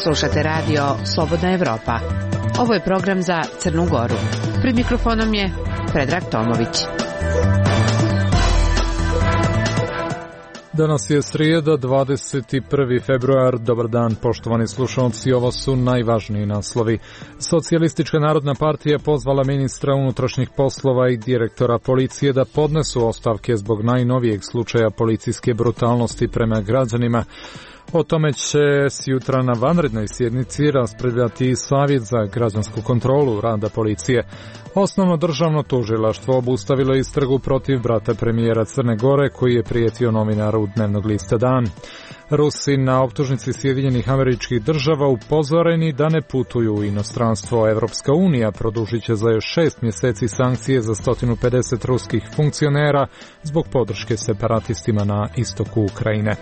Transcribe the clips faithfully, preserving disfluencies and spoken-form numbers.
Slušate radio Slobodna Evropa. Ovo je program za Crnu Goru. Pred mikrofonom je Predrag Tomović. Danas je srijeda, dvadeset prvi februar. Dobar dan, poštovani slušalci, ovo su najvažniji naslovi. Socijalistička narodna partija pozvala ministra unutrašnjih poslova i direktora policije da podnesu ostavke zbog najnovijeg slučaja policijske brutalnosti prema građanima. O tome će s jutra na vanrednoj sjednici raspravljati Savjet za građansku kontrolu rada policije. Osnovno državno tužilaštvo obustavilo istragu protiv brata premijera Crne Gore koji je prijetio novinaru dnevnog lista Dan. Rusi na optužnici Sjedinjenih Američkih Država upozoreni da ne putuju u inostranstvo. Evropska unija produžit će za još šest mjeseci sankcije za sto pedeset ruskih funkcionera zbog podrške separatistima na istoku Ukrajine.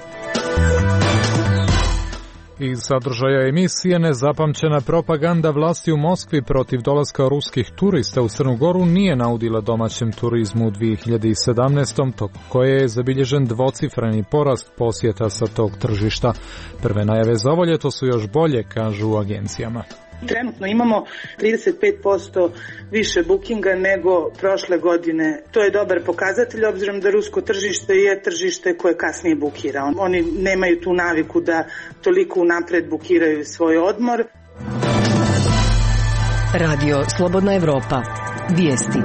Iz sadržaja emisije nezapamćena propaganda vlasti u Moskvi protiv dolaska ruskih turista u Crnu Goru nije naudila domaćem turizmu u dvije hiljade sedamnaestom. tokom koje je zabilježen dvocifreni porast posjeta sa tog tržišta. Prve najave za ovo ljeto su još bolje, kažu u agencijama. Trenutno imamo trideset pet posto više bookinga nego prošle godine. To je dobar pokazatelj obzirom da rusko tržište je tržište koje kasnije bukira. Oni nemaju tu naviku da toliko unapred bukiraju svoj odmor. Radio Slobodna Evropa. Vijesti.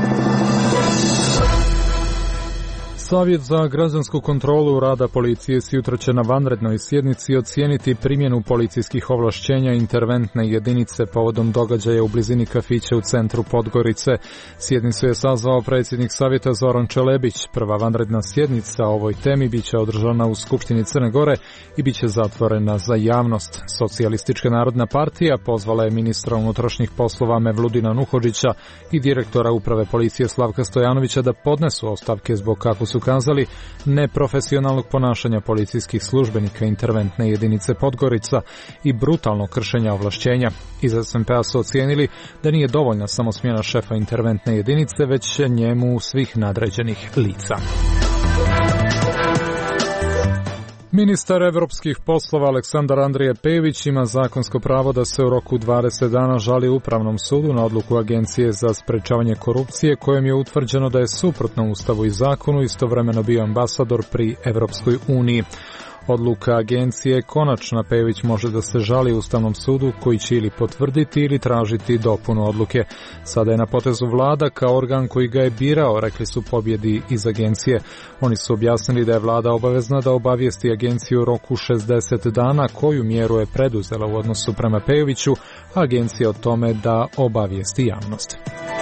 Savjet za građansku kontrolu rada policije sjutra će na vanrednoj sjednici ocijeniti primjenu policijskih ovlašćenja interventne jedinice povodom događaja u blizini kafića u centru Podgorice. Sjednicu je sazvao predsjednik Savjeta Zoran Čelebić. Prva vanredna sjednica o ovoj temi biće održana u Skupštini Crne Gore i biće zatvorena za javnost. Socijalistička narodna partija pozvala je ministra unutrašnjih poslova Mevludina Nuhodžića i direktora uprave policije Slavka Stojanovića da podnesu ostavke zbog, kako su kazali, neprofesionalnog ponašanja policijskih službenika interventne jedinice Podgorica i brutalnog kršenja ovlašćenja. Iz S M P-a su ocijenili da nije dovoljna samo smjena šefa interventne jedinice, već njemu svih nadređenih lica. Ministar evropskih poslova Aleksandar Andrije Pejović ima zakonsko pravo da se u roku dvadeset dana žali Upravnom sudu na odluku Agencije za sprečavanje korupcije kojom je utvrđeno da je suprotno Ustavu i zakonu istovremeno bio ambasador pri Evropskoj uniji. Odluka agencije je konačna. Pejović može da se žali Ustavnom sudu koji će ili potvrditi ili tražiti dopunu odluke. Sada je na potezu vlada kao organ koji ga je birao, rekli su pobjedi iz agencije. Oni su objasnili da je vlada obavezna da obavijesti agenciju u roku šezdeset dana koju mjeru je preduzela u odnosu prema Pejoviću, a agencija o tome da obavijesti javnost.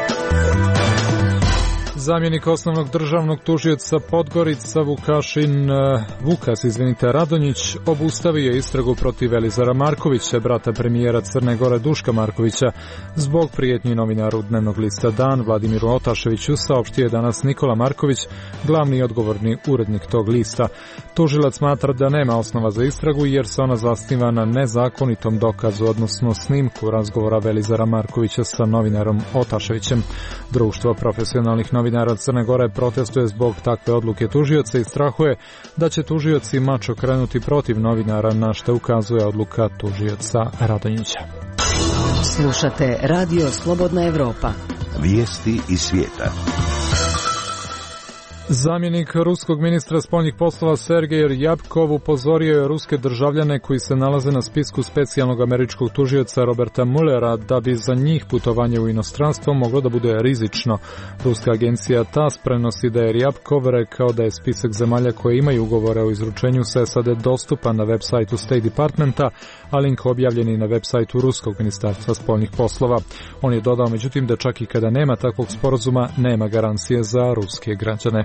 Zamjenik osnovnog državnog tužioca Podgorica Vukašin, Vukas, izvinite, Radonjić, obustavio je istragu protiv Elizara Markovića, brata premijera Crne Gore Duška Markovića, zbog prijetnji novinaru dnevnog lista Dan Vladimiru Otaševiću, saopštio je danas Nikola Marković, glavni i odgovorni urednik tog lista. Tužilac smatra da nema osnova za istragu jer se ona zasniva na nezakonitom dokazu, odnosno snimku razgovora Elizara Markovića sa novinarom Otaševićem. Društvo profesionalnih novinara Novinara Crne Gore protestuje zbog takve odluke tužioca i strahuje da će tužioci mač okrenuti protiv novinara, na što ukazuje odluka tužioca Radonjića. Slušate Radio Slobodna Evropa. Vijesti iz svijeta. Zamjenik ruskog ministra spoljnih poslova Sergej Ryabkov upozorio je ruske državljane koji se nalaze na spisku specijalnog američkog tužioca Roberta Muellera da bi za njih putovanje u inostranstvo moglo da bude rizično. Ruska agencija T A S prenosi da je Ryabkov rekao da je spisak zemalja koje imaju ugovore o izručenju sa S A D dostupan na web sajtu State Departmenta, a link objavljen i na web sajtu Ruskog ministarstva spoljnih poslova. On je dodao međutim da čak i kada nema takvog sporazuma, nema garancije za ruske građane.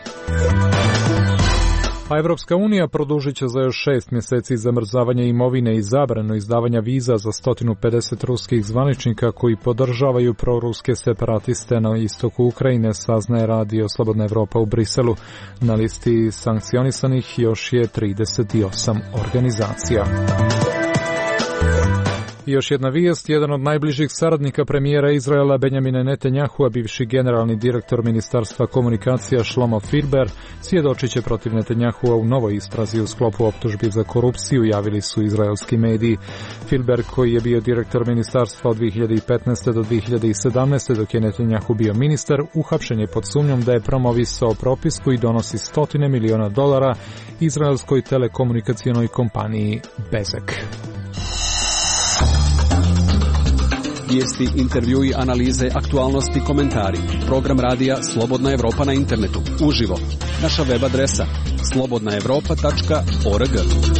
A Evropska unija produžit će za još šest mjeseci zamrzavanje imovine i zabranu izdavanja viza za sto pedeset ruskih zvaničnika koji podržavaju proruske separatiste na istoku Ukrajine, saznaje radio Slobodna Evropa u Briselu. Na listi sankcionisanih još je trideset osam organizacija. I još jedna vijest, jedan od najbližih saradnika premijera Izraela Benjamina Netanjahua, bivši generalni direktor Ministarstva komunikacija Shlomo Filber, svjedočit će protiv Netanjahua u novoj istrazi u sklopu optužbi za korupciju, javili su izraelski mediji. Filber, koji je bio direktor ministarstva od dvije hiljade petnaeste do dvije hiljade sedamnaeste dok je Netanjahu bio ministar, uhapšen je pod sumnjom da je promovisao propis koji donosi stotine miliona dolara izraelskoj telekomunikacionoj kompaniji Bezek. Vijesti, intervjui, analize, aktualnosti, komentari. Program radija Slobodna Evropa na internetu. Uživo. Naša web adresa slobodna evropa tačka org.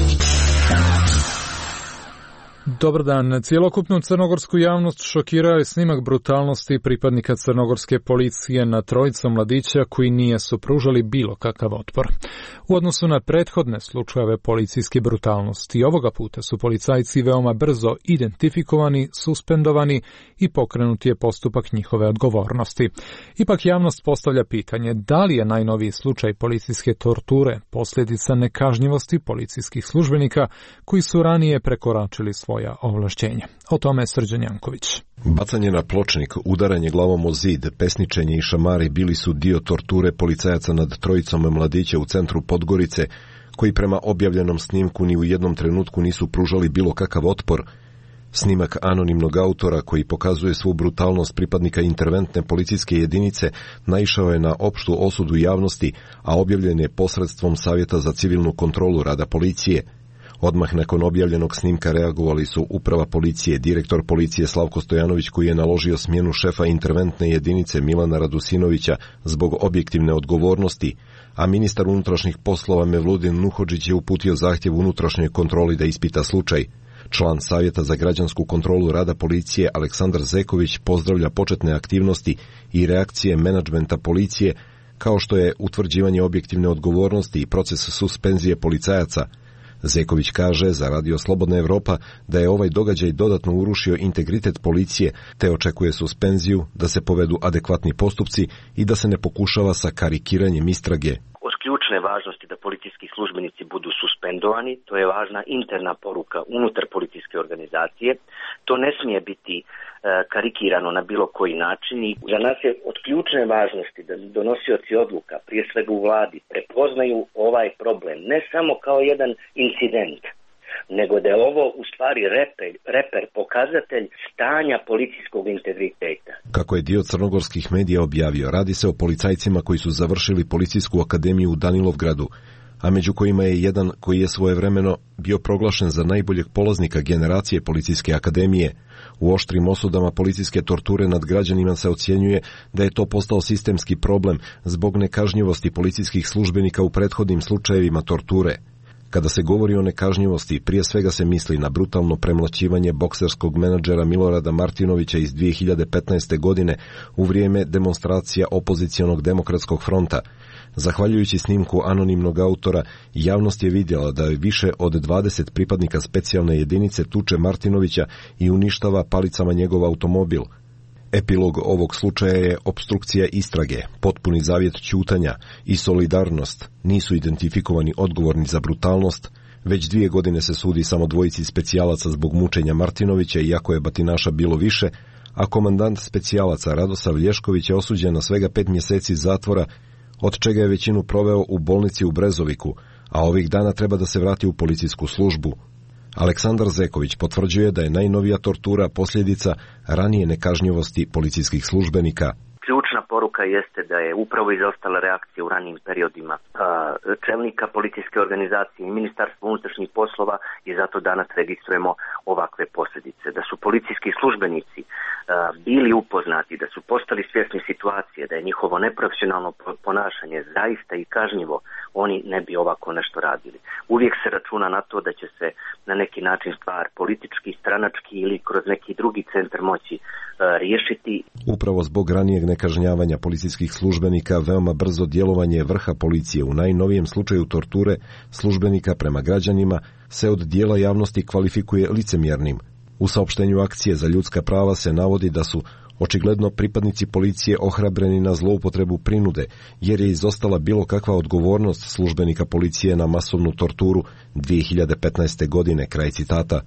Dobar dan. Cijelokupnu crnogorsku javnost šokirao je snimak brutalnosti pripadnika crnogorske policije na trojicom mladića koji nisu pružali bilo kakav otpor. U odnosu na prethodne slučajeve policijske brutalnosti, ovoga puta su policajci veoma brzo identifikovani, suspendovani i pokrenuti je postupak njihove odgovornosti. Ipak javnost postavlja pitanje da li je najnoviji slučaj policijske torture posljedica nekažnjivosti policijskih službenika koji su ranije prekoračili svoja ovlašćenja. O tome Srđan Janković. Bacanje na pločnik, udaranje glavom o zid, pesničenje i šamari bili su dio torture policajaca nad trojicom mladića u centru Podgorice, koji prema objavljenom snimku ni u jednom trenutku nisu pružali bilo kakav otpor. Snimak anonimnog autora koji pokazuje svu brutalnost pripadnika interventne policijske jedinice naišao je na opštu osudu javnosti, a objavljen je posredstvom Savjeta za civilnu kontrolu rada policije. Odmah nakon objavljenog snimka reagovali su uprava policije, direktor policije Slavko Stojanović koji je naložio smjenu šefa interventne jedinice Milana Radusinovića zbog objektivne odgovornosti, a ministar unutrašnjih poslova Mevludin Nuhodžić je uputio zahtjev unutrašnjoj kontroli da ispita slučaj. Član Savjeta za građansku kontrolu rada policije Aleksandar Zeković pozdravlja početne aktivnosti i reakcije menadžmenta policije, kao što je utvrđivanje objektivne odgovornosti i proces suspenzije policajaca. Zeković kaže za Radio Slobodna Evropa da je ovaj događaj dodatno urušio integritet policije, te očekuje suspenziju, da se povedu adekvatni postupci i da se ne pokušava sa karikiranjem istrage. Od ključne važnosti da policijski službenici budu suspendovani, to je važna interna poruka unutar policijske organizacije. To ne smije biti e, karikirano na bilo koji način i za nas je od ključne važnosti da donosioci odluka, prije svega u vladi, prepoznaju ovaj problem ne samo kao jedan incident, nego da je ovo u stvari reper, reper pokazatelj stanja policijskog integriteta. Kako je dio crnogorskih medija objavio, radi se o policajcima koji su završili policijsku akademiju u Danilovgradu, a među kojima je jedan koji je svojevremeno bio proglašen za najboljeg polaznika generacije policijske akademije. U oštrim osudama policijske torture nad građanima se ocjenjuje da je to postao sistemski problem zbog nekažnjivosti policijskih službenika u prethodnim slučajevima torture. Kada se govori o nekažnjivosti, prije svega se misli na brutalno premlaćivanje bokserskog menadžera Milorada Martinovića iz dvije hiljade petnaeste. godine u vrijeme demonstracija opozicionog demokratskog fronta. Zahvaljujući snimku anonimnog autora, javnost je vidjela da je više od dvadeset pripadnika specijalne jedinice tuče Martinovića i uništava palicama njegov automobil. Epilog ovog slučaja je opstrukcija istrage, potpuni zavjet ćutanja i solidarnost. Nisu identifikovani odgovorni za brutalnost. Već dvije godine se sudi samo dvojici specijalaca zbog mučenja Martinovića, iako je batinaša bilo više, a komandant specijalaca Radosav Lješković je osuđen na svega pet mjeseci zatvora, od čega je većinu proveo u bolnici u Brezoviku, a ovih dana treba da se vrati u policijsku službu. Aleksandar Zeković potvrđuje da je najnovija tortura posljedica ranije nekažnjivosti policijskih službenika. Ključna poruka jeste da je upravo izostala reakcija u ranijim periodima čelnika policijske organizacije i Ministarstva unutrašnjih poslova i zato danas registrujemo ovakve posljedice. Da su policijski službenici bili upoznati, da su postali svjesni situacije, da je njihovo neprofesionalno ponašanje zaista i kažnjivo, oni ne bi ovako nešto radili. Uvijek se računa na to da će se na neki način stvar politički, stranački ili kroz neki drugi centar moći riješiti. Upravo zbog ranijeg nekažnjavanja policijskih službenika, veoma brzo djelovanje vrha policije u najnovijem slučaju torture službenika prema građanima se od dijela javnosti kvalifikuje licemjernim. U saopštenju akcije za ljudska prava se navodi da su očigledno pripadnici policije ohrabreni na zloupotrebu prinude, jer je izostala bilo kakva odgovornost službenika policije na masovnu torturu dvije hiljade petnaeste. godine, kraj citata.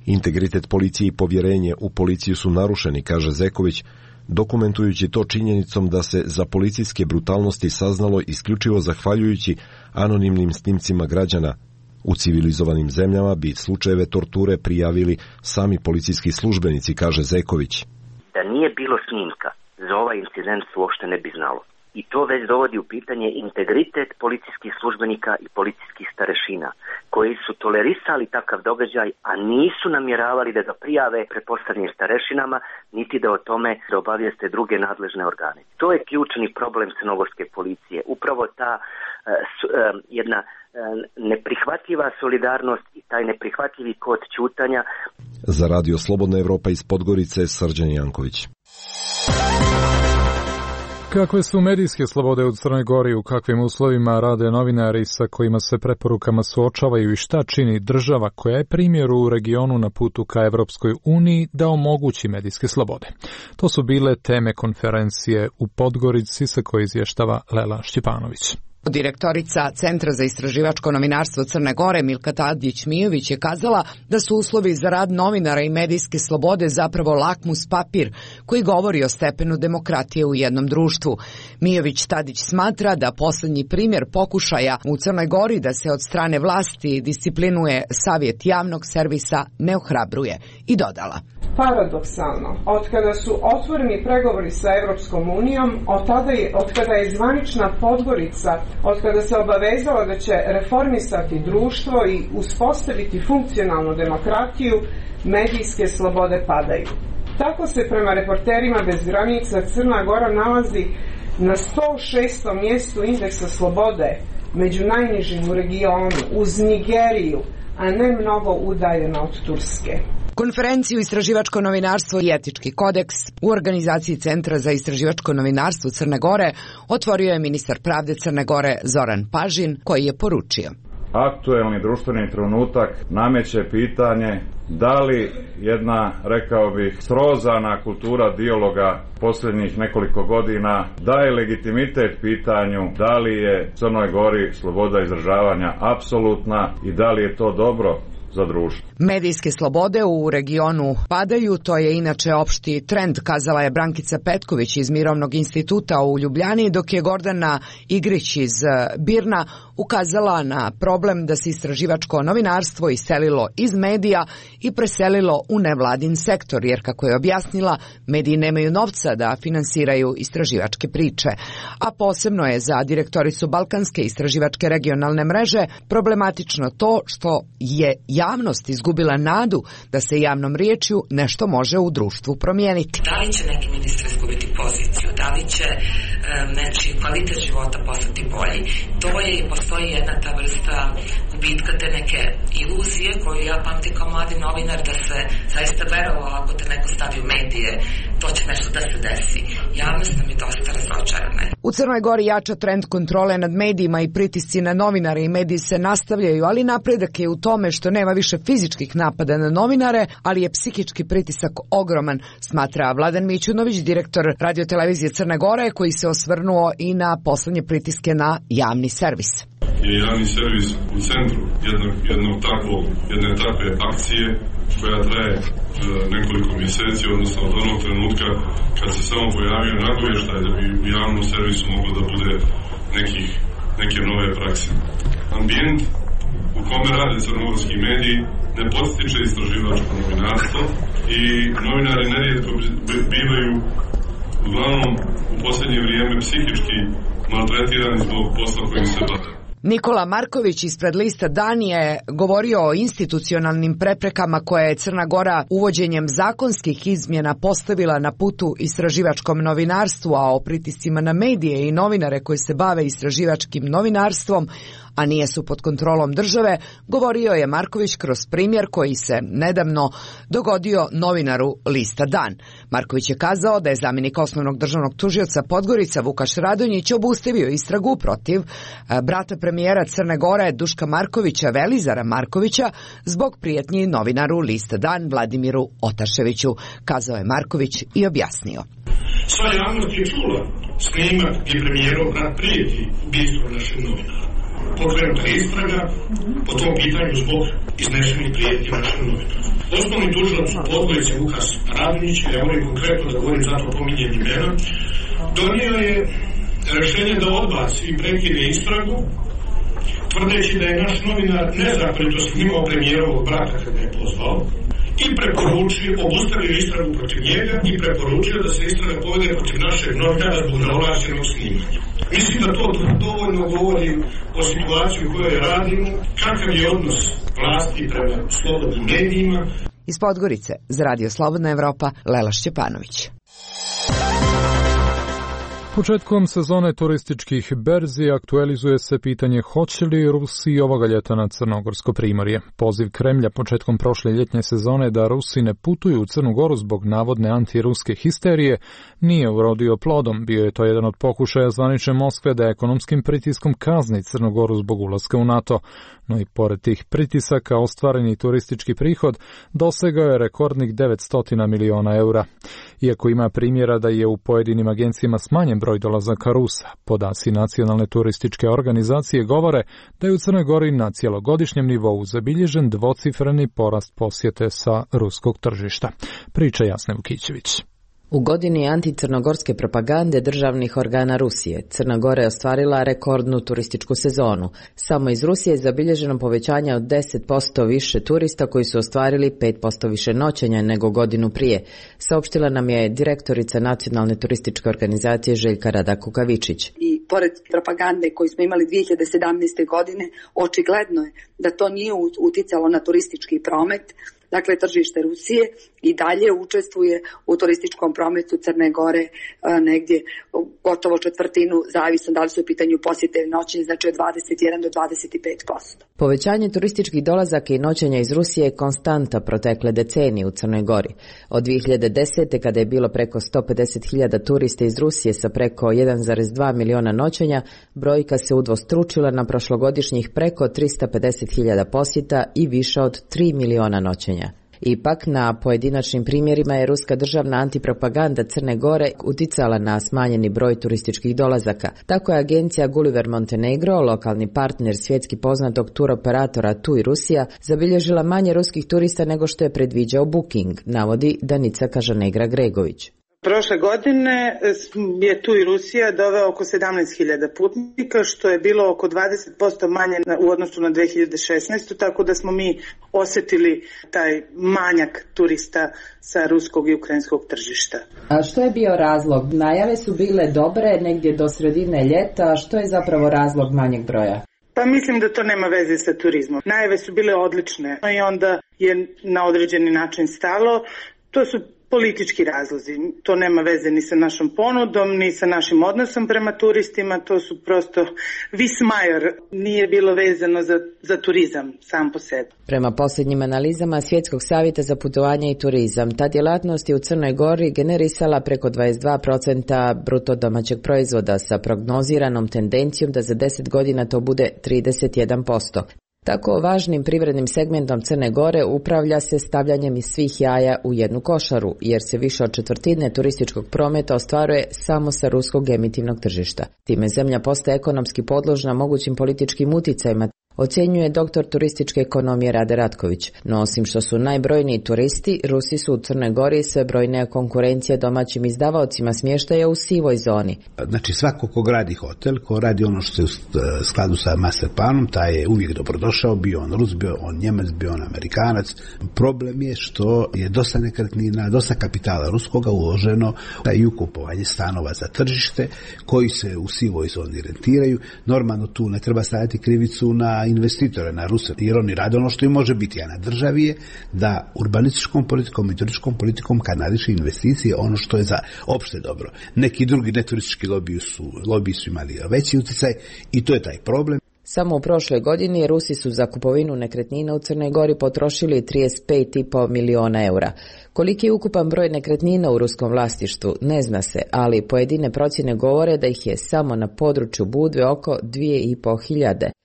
Integritet policije i povjerenje u policiju su narušeni, kaže Zeković, dokumentujući to činjenicom da se za policijske brutalnosti saznalo isključivo zahvaljujući anonimnim snimcima građana. U civilizovanim zemljama bi slučajeve torture prijavili sami policijski službenici, kaže Zeković. Da nije bilo snimka, za ovaj incident se uopšte ne bi znalo. I to već dovodi u pitanje integritet policijskih službenika i policijskih starešina, koji su tolerisali takav događaj, a nisu namjeravali da ga prijave pretpostavljenim starešinama, niti da o tome da obavijeste druge nadležne organe. To je ključni problem crnogorske policije. Upravo ta uh, su, uh, jedna uh, neprihvatljiva solidarnost i taj neprihvatljivi kod ćutanja. Za Radio Slobodna Evropa iz Podgorice, Srđan Janković. Kakve su medijske slobode u Crnoj Gori, u kakvim uslovima rade novinari sa kojima se preporukama suočavaju i šta čini država koja je primjer u regionu na putu ka Evropskoj uniji da omogući medijske slobode? To su bile teme konferencije u Podgorici sa koje izvještava Lela Šćepanović. Direktorica Centra za istraživačko novinarstvo Crne Gore Milka Tadić-Mijović je kazala da su uslovi za rad novinara i medijske slobode zapravo lakmus papir koji govori o stepenu demokratije u jednom društvu. Mijović Tadić smatra da posljednji primjer pokušaja u Crnoj Gori da se od strane vlasti disciplinuje savjet javnog servisa ne ohrabruje i dodala. Paradoksalno, od kada su otvoreni pregovori sa Evropskom unijom, od, tada je, od kada je zvanična Podgorica, od kada se obavezala da će reformisati društvo i uspostaviti funkcionalnu demokratiju, medijske slobode padaju. Tako se prema Reporterima bez granica Crna Gora nalazi na sto šestom mjestu indeksa slobode, među najnižim u regionu, uz Nigeriju, a ne mnogo udaljeno od Turske. Konferenciju Istraživačko novinarstvo i etički kodeks u organizaciji Centra za istraživačko novinarstvo Crne Gore otvorio je ministar pravde Crne Gore Zoran Pažin, koji je poručio. Aktuelni društveni trenutak nameće pitanje da li jedna, rekao bih, srozana kultura dijaloga posljednjih nekoliko godina daje legitimitet pitanju da li je Crnoj Gori sloboda izražavanja apsolutna i da li je to dobro za društvo. Medijske slobode u regionu padaju, to je inače opšti trend, kazala je Brankica Petković iz Mirovnog instituta u Ljubljani, dok je Gordana Igrić iz Birna ukazala na problem da se istraživačko novinarstvo iselilo iz medija i preselilo u nevladin sektor, jer kako je objasnila, mediji nemaju novca da finansiraju istraživačke priče. A posebno je za direktoricu Balkanske istraživačke regionalne mreže problematično to što je javnost izgubila nadu da se javnom riječju nešto može u društvu promijeniti. Da li će neki ministar izgubiti poziciju, da li će um, nečiji kvalitet života postati bolji, to je i postoji jedna ta vrsta gubitka te neke iluzije koju ja pamtim kao mladi novinar, da se zaista verovalo ako te neko stavi u medije, to će nešto da se desi. Javnost nam je dosta razočarana. U Crnoj Gori jača trend kontrole nad medijima i pritisci na novinare i mediji se nastavljaju, ali napredak je u tome što nema više fizičkih napada na novinare, ali je psihički pritisak ogroman, smatra Vladan Mićunović, direktor radiotelevizije Crne Gore, koji se osvrnuo i na poslednje pritiske na javni servis. Je javni servis u centru jednog, jednog takvog, jedne takve akcije koja traje e, nekoliko mjeseci, odnosno od onog trenutka kad se samo pojavio nagovještaj da bi u javnom servisu moglo da bude nekih, neke nove prakse. Ambijent u kome rade crnogorski mediji ne podstiče istraživačko novinarstvo i novinari nerijetko bivaju uglavnom u posljednje vrijeme psihički maltretirani zbog posla kojim se bave. Nikola Marković ispred lista Dan je govorio o institucionalnim preprekama koje je Crna Gora uvođenjem zakonskih izmjena postavila na putu istraživačkom novinarstvu, a o pritiscima na medije i novinare koji se bave istraživačkim novinarstvom, a nije su pod kontrolom države, govorio je Marković kroz primjer koji se nedavno dogodio novinaru lista Dan. Marković je kazao da je zamjenik osnovnog državnog tužioca Podgorica Vukaš Radonjić obustavio istragu protiv brata premijera Crne Gore Duška Markovića, Velizara Markovića, zbog prijetnji novinaru lista Dan Vladimiru Otaševiću, kazao je Marković i objasnio. Sva javnost je čula snimak gdje premijerov brat prijeti ubistvom našeg novinara. pokrenuta istraga po tom pitanju zbog iznešenih prijetnji našem novinaru. Osnovni tužilac u Podgorici Vukas Radnić, ja moram konkretno da govorim, zato pominjem imena, donio je rešenje da odbaci i prekine istragu, tvrdeći da je naš novinar nezakonito snimao premijerovog brata kada je pozvao, i preporučio, obustavio istragu protiv njega i preporučio da se istraga povede protiv našeg novinara zbog neovlašćenog snimanja. Mislim da to dovoljno govori o situaciji u kojoj radimo, kakav je odnos vlasti prema slobodnim medijima. Iz Podgorice, za Radio Slobodna Evropa, Lela Šćepanović. Početkom sezone turističkih berzi aktualizuje se pitanje hoće li Rusi ovoga ljeta na Crnogorsko primorje. Poziv Kremlja početkom prošle ljetnje sezone da Rusi ne putuju u Crnu Goru zbog navodne antiruske histerije nije urodio plodom. Bio je to jedan od pokušaja zvanične Moskve da ekonomskim pritiskom kazni Crnu Goru zbog ulaska u NATO. No i pored tih pritisaka ostvareni turistički prihod dosegao je rekordnih devetsto miliona eura. Iako ima primjera da je u pojedinim agencijama smanjen broj dolazaka Rusa, podaci Nacionalne turističke organizacije govore da je u Crnoj Gori na cjelogodišnjem nivou zabilježen dvocifreni porast posjete sa ruskog tržišta. Priča Jasne Vukićević. U godini anticrnogorske propagande državnih organa Rusije, Crna Gora je ostvarila rekordnu turističku sezonu. Samo iz Rusije je zabilježeno povećanje od deset posto više turista koji su ostvarili pet posto više noćenja nego godinu prije, saopštila nam je direktorica Nacionalne turističke organizacije Željka Rada Kukavičić. I pored propagande koju smo imali dvije hiljade sedamnaeste. godine, očigledno je da to nije uticalo na turistički promet. Dakle, tržište Rusije i dalje učestvuje u turističkom prometu Crne Gore negdje gotovo četvrtinu, zavisno da li su u pitanju posjete ili noćenje, znači od dvadeset jedan do dvadeset pet posto. Povećanje turističkih dolazaka i noćenja iz Rusije je konstanta protekle decenije u Crnoj Gori. Od dvije hiljade desete. kada je bilo preko sto pedeset hiljada turista iz Rusije sa preko jedan zarez dva miliona noćenja, brojka se udvostručila na prošlogodišnjih preko tristo pedeset hiljada posjeta i više od tri miliona noćenja. Ipak, na pojedinačnim primjerima je ruska državna antipropaganda Crne Gore uticala na smanjeni broj turističkih dolazaka. Tako je agencija Gulliver Montenegro, lokalni partner svjetski poznatog turoperatora Tu i Rusija, zabilježila manje ruskih turista nego što je predviđao Booking, navodi Danica Kažanegra-Gregović. Prošle godine je Tu i Rusija doveo oko sedamnaest hiljada putnika, što je bilo oko dvadeset posto manje u odnosu na dvije hiljade šesnaestu. Tako da smo mi osjetili taj manjak turista sa ruskog i ukrajinskog tržišta. A što je bio razlog? Najave su bile dobre negdje do sredine ljeta, a što je zapravo razlog manjeg broja? Pa mislim da to nema veze sa turizmom. Najave su bile odlične i onda je na određeni način stalo. To su politički razlozi. To nema veze ni sa našom ponudom, ni sa našim odnosom prema turistima. To su prosto vismajer. Nije bilo vezano za, za turizam sam po sebi. Prema posljednjim analizama Svjetskog savjeta za putovanje i turizam, ta djelatnost je u Crnoj Gori generisala preko dvadeset dva posto bruto domaćeg proizvoda sa prognoziranom tendencijom da za deset godina to bude trideset jedan posto. Tako važnim privrednim segmentom Crne Gore upravlja se stavljanjem iz svih jaja u jednu košaru, jer se više od četvrtine turističkog prometa ostvaruje samo sa ruskog emitivnog tržišta. Time zemlja postaje ekonomski podložna mogućim političkim uticajima, ocjenjuje doktor turističke ekonomije Rade Ratković. No osim što su najbrojniji turisti, Rusi su u Crnoj Gori sve brojnija konkurencija domaćim izdavaocima smještaja u sivoj zoni. Znači svako ko gradi hotel, ko radi ono što je u skladu sa master planom, taj je uvijek dobrodošao, bio on Rus, bio on Njemac, bio on Amerikanac. Problem je što je dosta nekretnina, dosta kapitala ruskoga uloženo i u kupovanje stanova za tržište koji se u sivoj zoni rentiraju. Normalno tu ne treba staviti krivicu na investitore, na Ruse, jer oni rade ono što im može biti, a na državi je da urbanističkom politikom i turističkom politikom kanališe investicije ono što je za opšte dobro. Neki drugi neturistički lobiji su, lobiji su imali veći utjecaj i to je taj problem. Samo u prošloj godini Rusi su za kupovinu nekretnina u Crnoj Gori potrošili trideset pet zarez pet miliona eura. Koliki je ukupan broj nekretnina u ruskom vlasništvu, ne zna se, ali pojedine procjene govore da ih je samo na području Budve oko dvije i pol hiljade.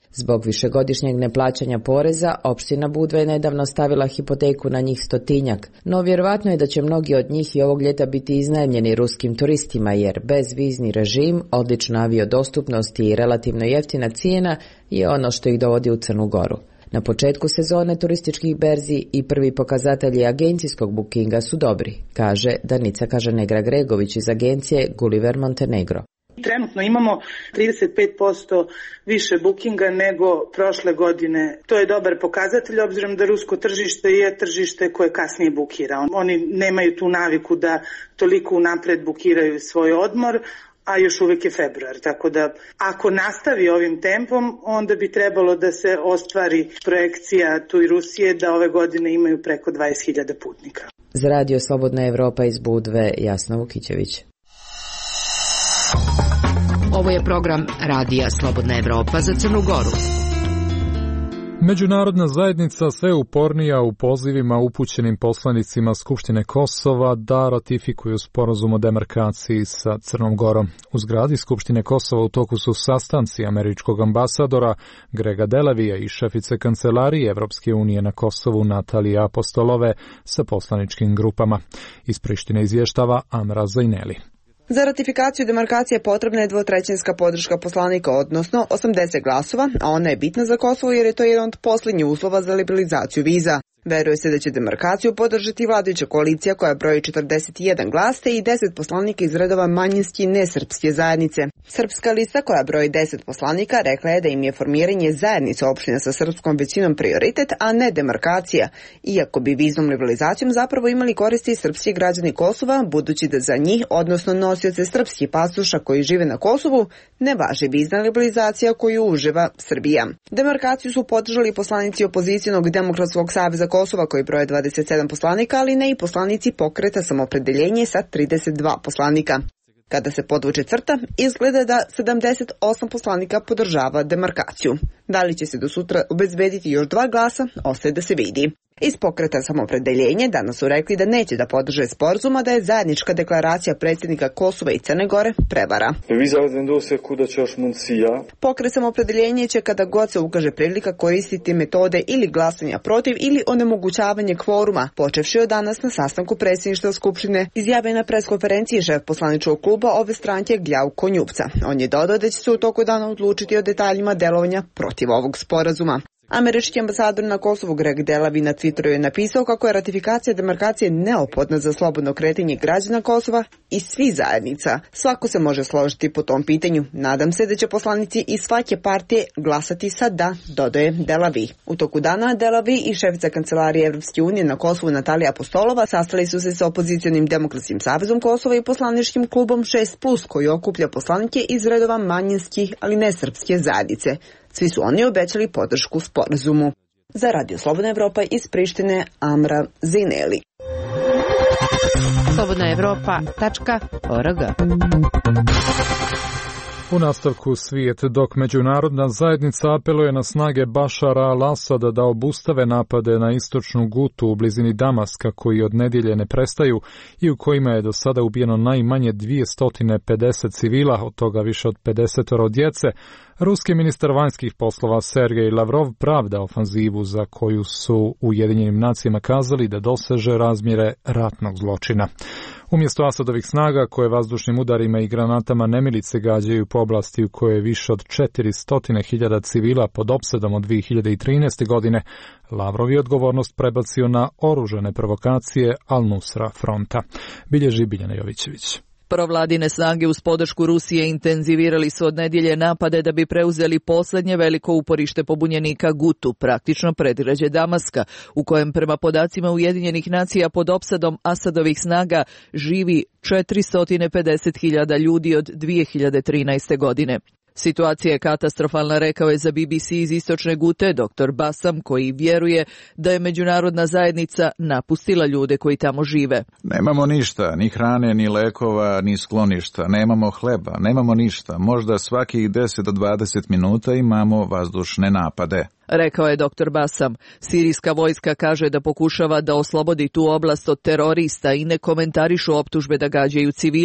Zbog višegodišnjeg neplaćanja poreza, opština Budva je nedavno stavila hipoteku na njih stotinjak, no vjerovatno je da će mnogi od njih i ovog ljeta biti iznajmljeni ruskim turistima, jer bezvizni režim, odlična aviodostupnost i relativno jeftina cijena je ono što ih dovodi u Crnu Goru. Na početku sezone turističkih berzi i prvi pokazatelji agencijskog bookinga su dobri, kaže Danica Kažanegra Gregović iz agencije Gulliver Montenegro. Trenutno imamo trideset pet posto više bookinga nego prošle godine. To je dobar pokazatelj, obzirom da rusko tržište je tržište koje kasnije bukira. Oni nemaju tu naviku da toliko unapred bukiraju svoj odmor, a još uvijek je februar, tako da ako nastavi ovim tempom, onda bi trebalo da se ostvari projekcija tu i Rusije da ove godine imaju preko dvadeset hiljada putnika. Za Radio Slobodna Evropa iz Budve, Jasna Vukićević. Ovo je program Radija Slobodna Evropa za Crnu Goru. Međunarodna zajednica sve upornija u pozivima upućenim poslanicima Skupštine Kosova da ratifikuju sporazum o demarkaciji sa Crnom Gorom. U zgradi Skupštine Kosova u toku su sastanci američkog ambasadora Grega Delavija i šefice kancelarije Evropske unije na Kosovu Natalije Apostolove sa poslaničkim grupama. Iz Prištine izvještava Amra Zajneli. Za ratifikaciju demarkacije potrebna je dvotrećinska podrška poslanika, odnosno osamdeset glasova, a ona je bitna za Kosovo jer je to jedan od posljednjih uslova za liberalizaciju viza. Veruje se da će demarkaciju podržati vladajuća koalicija koja broji četrdeset jedan glas te i deset poslanika iz redova manjinske nesrpske zajednice. Srpska lista koja broji deset poslanika rekla je da im je formiranje zajednice opština sa srpskom većinom prioritet, a ne demarkacija, iako bi viznom liberalizacijom zapravo imali koristi srpski građani Kosova, budući da za njih, odnosno nosioce srpskih pasoša koji žive na Kosovu, ne važi vizna liberalizacija koju uživa Srbija. Demarkaciju su podržali poslanici opozicionog Demokratskog saveza Kosova koji broje dvadeset sedam poslanika, ali ne i poslanici pokreta Samoopredjeljenje sa trideset dva poslanika. Kada se podvuče crta, izgleda da sedamdeset osam poslanika podržava demarkaciju. Da li će se do sutra obezbediti još dva glasa, ostaje da se vidi. Iz pokreta Samoopredjeljenje danas su rekli da neće da podrže sporazum, a da je zajednička deklaracija predsjednika Kosova i Crne Gore prevara. Pokret Samoopredjeljenje će kada god se ukaže prilika koristiti metode ili glasanja protiv ili onemogućavanje kvoruma, počevši od danas na sastanku predsjedništva Skupštine, izjavio na preskonferenciji šef poslaničkog kluba ove stranke Gljavko Njupca. On je dodao da će se u toku dana odlučiti o detaljima delovanja protiv ovog sporazuma. Američki ambasador na Kosovu Greg Delavi na Twitteru je napisao kako je ratifikacija demarkacije neophodna za slobodno kretanje građana Kosova i svih zajednica. Svako se može složiti po tom pitanju. Nadam se da će poslanici iz svake partije glasati sa da, dodaje Delavi. U toku dana Delavi i šefica kancelarije Evropske unije na Kosovu Natalija Apostolova sastali su se sa opozicionim Demokratskim savezom Kosova i poslaničkim klubom šest plus koji okuplja poslanike iz redova manjinskih, ali ne srpske zajednice. Svi su oni obećali podršku sporazumu. Za Radio Slobodna Evropa iz Prištine, Amra Zineli. slobodna evropa tačka org. U nastavku svijet, dok međunarodna zajednica apeluje na snage Bašara al-Asada da obustave napade na istočnu Gutu u blizini Damaska koji od nedjelje ne prestaju i u kojima je do sada ubijeno najmanje dvjesto pedeset civila, od toga više od pedeset djece, ruski ministar vanjskih poslova Sergej Lavrov pravda ofanzivu za koju su Ujedinjenim nacijama kazali da doseže razmjere ratnog zločina. Umjesto Asadovih snaga koje vazdušnim udarima i granatama nemilice gađaju po oblasti u kojoj je više od četiristo hiljada civila pod opsadom od dvije hiljade trinaeste. godine, Lavrov je odgovornost prebacio na oružane provokacije Al-Nusra fronta. Bilježi Biljana Jovićević. Provladine snage uz podršku Rusije intenzivirali su od nedjelje napade da bi preuzeli posljednje veliko uporište pobunjenika Gutu, praktično predgrađe Damaska, u kojem prema podacima Ujedinjenih nacija pod opsadom Asadovih snaga živi četiristo pedeset hiljada ljudi od dvije hiljade trinaeste. godine. Situacija je katastrofalna, rekao je za B B C iz istočne Gute doktor Basam, koji vjeruje da je međunarodna zajednica napustila ljude koji tamo žive. Nemamo ništa, ni hrane, ni lekova, ni skloništa, nemamo hleba, nemamo ništa. Možda svakih deset do dvadeset minuta imamo vazdušne napade. Rekao je doktor Basam. Sirijska vojska kaže da pokušava da oslobodi tu oblast od terorista i ne komentarišu optužbe da gađaju civile.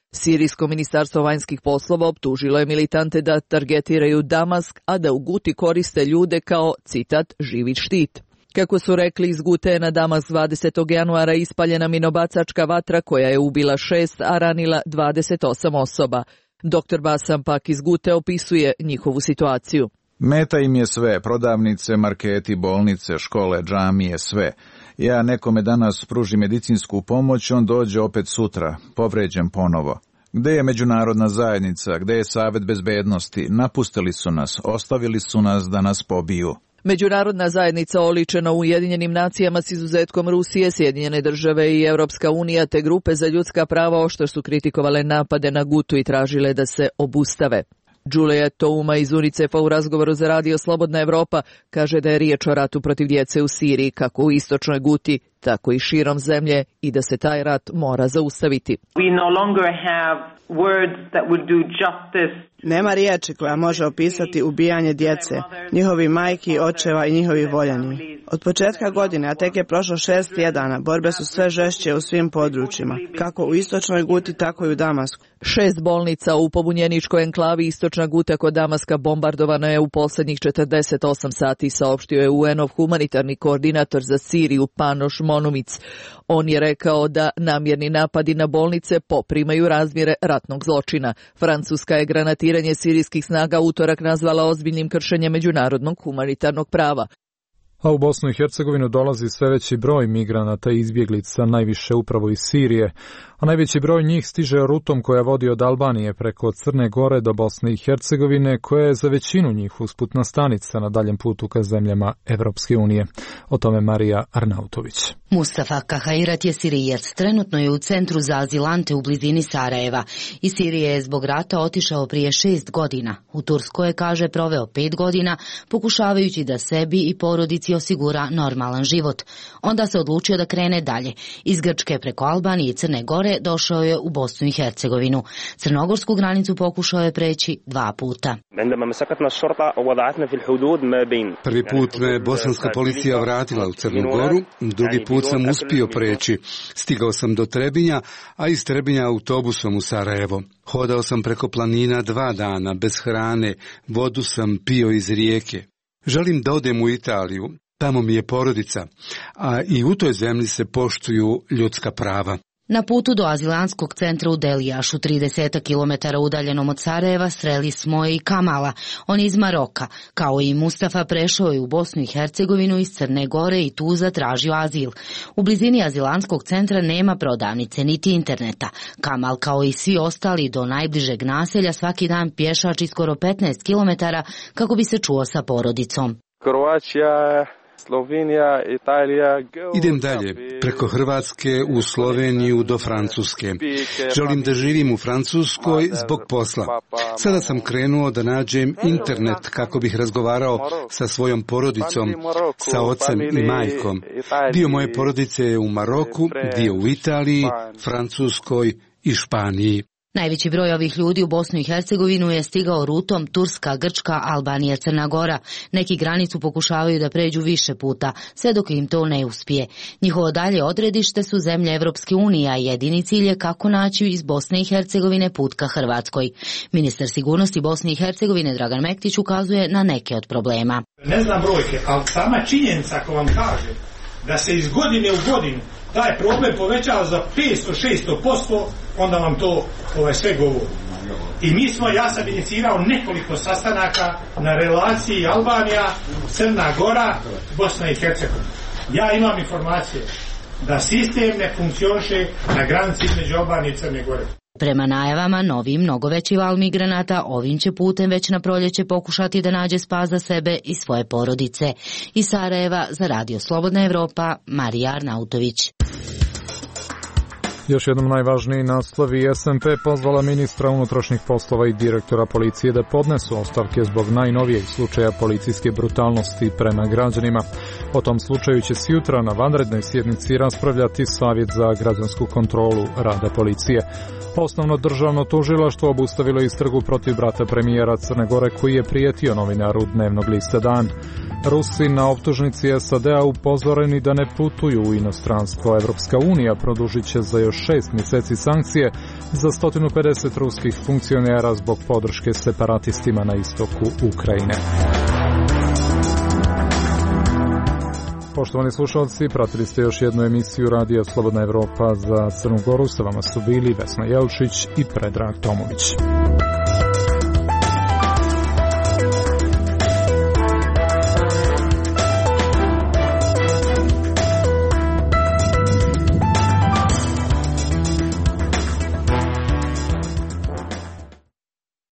Sirijsko ministarstvo vanjskih poslova optužilo je militante da targetiraju Damask, a da u Guti koriste ljude kao, citat, živi štit. Kako su rekli iz Gute je na Damask dvadesetog januara ispaljena minobacačka vatra koja je ubila šest, a ranila dvadeset osam osoba. doktor Basam pak iz Gute opisuje njihovu situaciju. Meta im je sve, prodavnice, marketi, bolnice, škole, džamije, sve. Ja nekome danas pružim medicinsku pomoć, on dođe opet sutra, povređen ponovo. Gde je međunarodna zajednica, gde je Savet bezbednosti? Napustili su nas, ostavili su nas da nas pobiju. Međunarodna zajednica oličena u Ujedinjenim nacijama s izuzetkom Rusije, Sjedinjene države i Europska unija te grupe za ljudska prava oštro su kritikovale napade na Gutu i tražile da se obustave. Juliet Touma iz UNICEF-a u razgovoru za radio Slobodna Evropa kaže da je riječ o ratu protiv djece u Siriji, kako u istočnoj Guti, tako i širom zemlje, i da se taj rat mora zaustaviti. We no longer have words that would do justice. Nema riječi koja može opisati ubijanje djece, njihovi majki, očeva i njihovi voljeni. Od početka godine, a tek je prošlo šest tjedana, borbe su sve žešće u svim područjima, kako u istočnoj Guti, tako i u Damasku. Šest bolnica u pobunjeničkoj enklavi istočna Guta kod Damaska bombardovana je u posljednjih četrdeset osam sati, saopštio je U N-ov humanitarni koordinator za Siriju Panoš Monumic. On je rekao da namjerni napadi na bolnice poprimaju razmjere ratnog zločina. Francuska je granatiranje sirijskih snaga utorak nazvala ozbiljnim kršenjem međunarodnog humanitarnog prava. A u Bosnu i Hercegovinu dolazi sve veći broj migranata i izbjeglica, najviše upravo iz Sirije, a najveći broj njih stiže rutom koja vodi od Albanije preko Crne Gore do Bosne i Hercegovine, koja je za većinu njih usputna stanica na daljem putu ka zemljama Evropske unije. O tome Marija Arnautović. Mustafa Kahairat je Sirijac, trenutno je u centru za azilante u blizini Sarajeva. Iz Sirije je zbog rata otišao prije šest godina. U Turskoj je, kaže, proveo pet godina, pokušavajući da sebi i porodici osigura normalan život. Onda se odlučio da krene dalje. Iz Grčke preko Albanije i Crne Gore došao je u Bosnu i Hercegovinu. Crnogorsku granicu pokušao je preći dva puta. Prvi put me bosanska policija vratila u Crnu Goru, drugi put sam uspio preći. Stigao sam do Trebinja, a iz Trebinja autobusom u Sarajevo. Hodao sam preko planina dva dana, bez hrane, vodu sam pio iz rijeke. Želim da odem u Italiju, tamo mi je porodica, a i u toj zemlji se poštuju ljudska prava. Na putu do azilantskog centra u Delijašu, trideset kilometara udaljenom od Sarajeva, sreli smo i Kamala. On je iz Maroka. Kao i Mustafa, prešao je u Bosnu i Hercegovinu iz Crne Gore i tu zatražio azil. U blizini azilantskog centra nema prodavnice niti interneta. Kamal, kao i svi ostali, do najbližeg naselja svaki dan pješači skoro petnaest kilometara kako bi se čuo sa porodicom. Kroacija, Slovenija, Italija. Idem dalje, preko Hrvatske u Sloveniju do Francuske. Želim da živim u Francuskoj zbog posla. Sada sam krenuo da nađem internet kako bih razgovarao sa svojom porodicom, sa ocem i majkom. Dio moje porodice je u Maroku, dio u Italiji, Francuskoj i Španiji. Najveći broj ovih ljudi u Bosnu i Hercegovinu je stigao rutom Turska, Grčka, Albanija, Crna Gora. Neki granicu pokušavaju da pređu više puta, sve dok im to ne uspije. Njihovo dalje odredište su zemlje Evropske unije, a jedini cilj je kako naći iz Bosne i Hercegovine put ka Hrvatskoj. Ministar sigurnosti Bosne i Hercegovine Dragan Mektić ukazuje na neke od problema. Ne znam brojke, ali sama činjenica ako vam kaže da se iz godine u godinu taj problem povećava za petsto do šesto posto, onda vam to ovaj, sve govori. I mi smo, ja sam inicirao nekoliko sastanaka na relaciji Albanija, Crna Gora, Bosna i Hercegovina. Ja imam informacije da sistem ne funkcioniše na granici između Albanije i Crne Gore. Prema najavama, novi mnogo veći val migranata ovim će putem već na proljeće pokušati da nađe spas za sebe i svoje porodice. Iz Sarajeva za Radio Slobodna Evropa, Marija Arnautović. Još jednom najvažniji naslovi. S N P pozvala ministra unutrašnjih poslova i direktora policije da podnesu ostavke zbog najnovijeg slučaja policijske brutalnosti prema građanima. O tom slučaju će se jutra na vanrednoj sjednici raspravljati Savjet za građansku kontrolu rada policije. Osnovno državno tužilaštvo obustavilo istragu protiv brata premijera Crne Gore koji je prijetio novinaru dnevnog lista Dan. Rusi na optužnici S A D-a upozoreni da ne putuju u inostranstvo. Evropska unija produžit će za još šest mjeseci sankcije za sto pedeset ruskih funkcionera zbog podrške separatistima na istoku Ukrajine. Poštovani slušalci, pratili ste još jednu emisiju Radija Slobodna Evropa za Crnu Goru. Sa vama su bili Vesna Jelčić i Predrag Tomović.